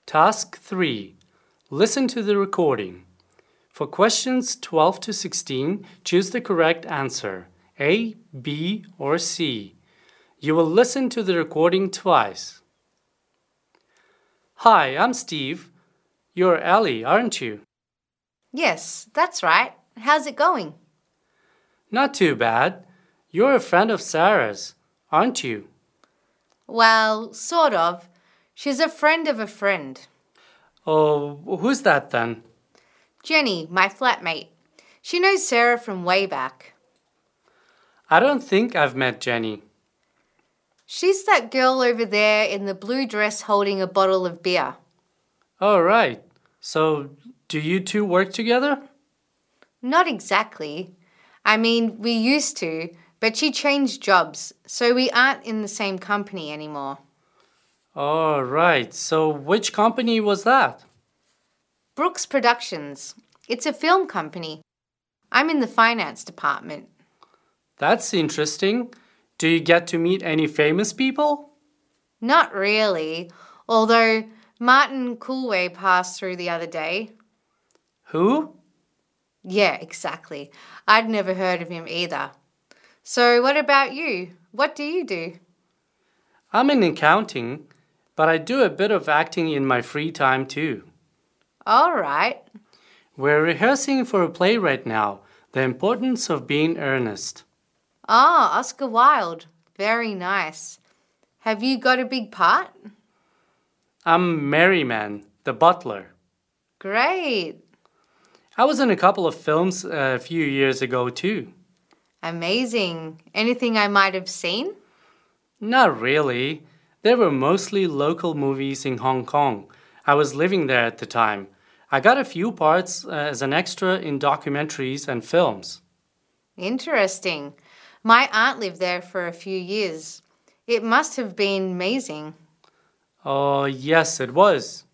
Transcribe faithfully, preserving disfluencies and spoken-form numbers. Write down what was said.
Task three. Listen to the recording. For questions twelve to sixteen, choose the correct answer, A, B, or C. You will listen to the recording twice. Hi, I'm Steve. You're Ellie, aren't you? Yes, that's right. How's it going? Not too bad. You're a friend of Sarah's, aren't you? Well, sort of. She's a friend of a friend. Oh, who's that then? Jenny, my flatmate. She knows Sarah from way back. I don't think I've met Jenny. She's that girl over there in the blue dress holding a bottle of beer. Oh, right. So, do you two work together? Not exactly. I mean, we used to, but she changed jobs, so we aren't in the same company anymore. Oh, right. So, which company was that? Brooks Productions. It's a film company. I'm in the finance department. That's interesting. Do you get to meet any famous people? Not really, although Martin Coolway passed through the other day. Who? Yeah, exactly. I'd never heard of him either. So what about you? What do you do? I'm in accounting, but I do a bit of acting in my free time too. All right. We're rehearsing for a play right now, The Importance of Being Earnest. Ah, Oscar Wilde. Very nice. Have you got a big part? I'm Merryman, the butler. Great. I was in a couple of films a few years ago too. Amazing. Anything I might have seen? Not really. They were mostly local movies in Hong Kong. I was living there at the time. I got a few parts uh, as an extra in documentaries and films. Interesting. My aunt lived there for a few years. It must have been amazing. Oh, yes, it was.